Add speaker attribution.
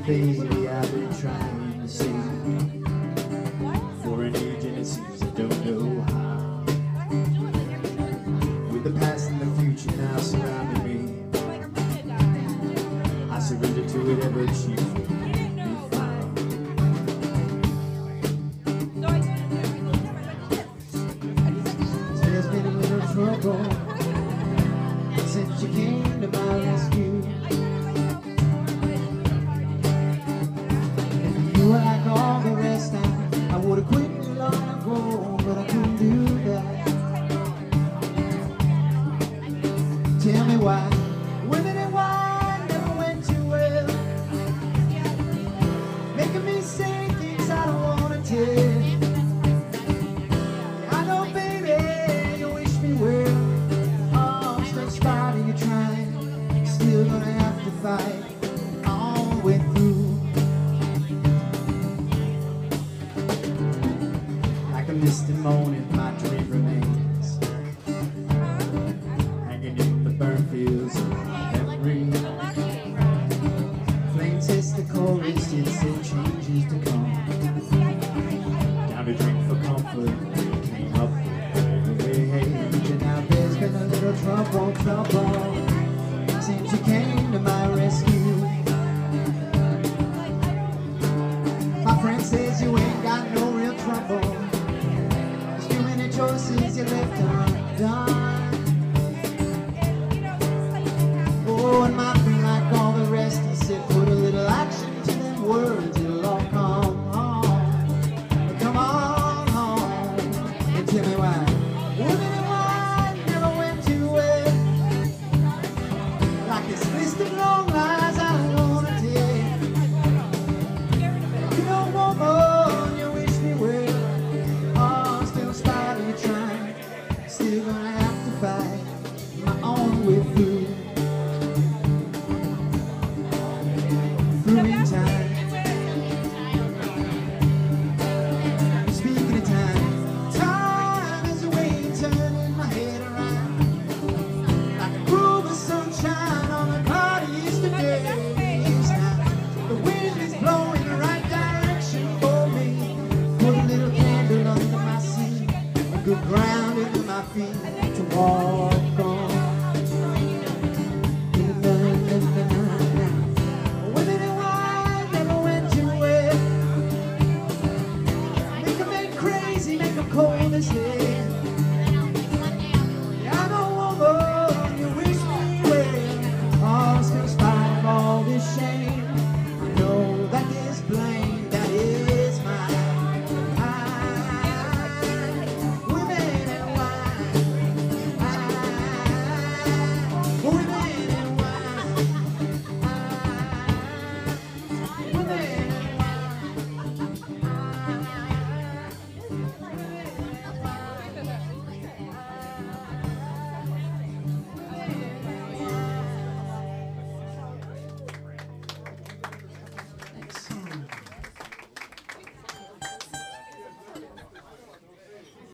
Speaker 1: baby, I've been trying to save you. For an age and it seems I don't know how. With the past and the future now surrounding me, I surrender to whatever chief you found. There's been a little trouble since you came to my rescue. If you were like all the rest, I would have quit you long ago, but I couldn't do that. Tell me why women and wine never went too well, making me say things I don't want to tell. I know, baby, you wish me well. Oh, I'm still starting to try, still gonna have to fight all the way through. Like a misty morning, my dream remains hanging in the burnt fields of memory. Flames hiss the chorus, it still changes to come. Down to drink for comfort, came up with age. And now there's been a little trouble since you came to my rescue. My friend says you ain't got no real trouble, there's too many choices you left undone. Oh, and my friend, like all the rest, he said put a little action to them words, it'll all come home. Come on home and tell me why women and wine never went too well. Like this list of long lies I don't wanna tell. You know, woman, you wish me well. Oh, still starting to try, still gonna have to fight my own way through in time. Speaking of time, time is a way turning my head around, like a groove of sunshine on a cloudy Easter day. The wind is blowing the right direction for me. Put a little candle under my seat, a good ground under my feet to walk